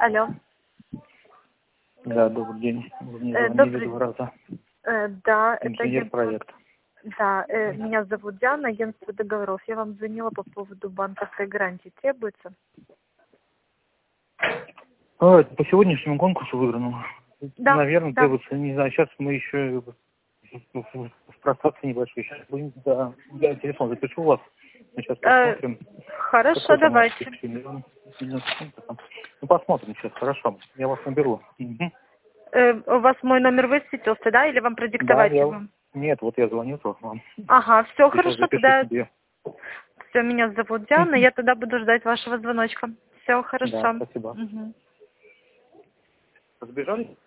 Алло. Да, добрый день. Вы мне звонили 2 раза. Да, это Инженер-проект. Да, меня зовут Диана, агентство договоров. Я вам звонила по поводу банковской гарантии. Требуется? Это по сегодняшнему конкурсу выигранному. Да, Наверное, да. требуется. Не знаю, сейчас мы еще в просадке небольшой. Сейчас будем, да, я телефон запишу у вас. Мы сейчас посмотрим. Хорошо, Какой там давайте. Ну, посмотрим сейчас, хорошо. Я вас наберу. Угу. У вас мой номер высветился, да? Или вам Да, продиктовать его? Нет, вот я звоню только вам. Ага, все Сейчас хорошо, запишу тогда себе. все, меня зовут Диана, я тогда буду ждать вашего звоночка. Все хорошо. Да, спасибо. Мгм. Разбежали?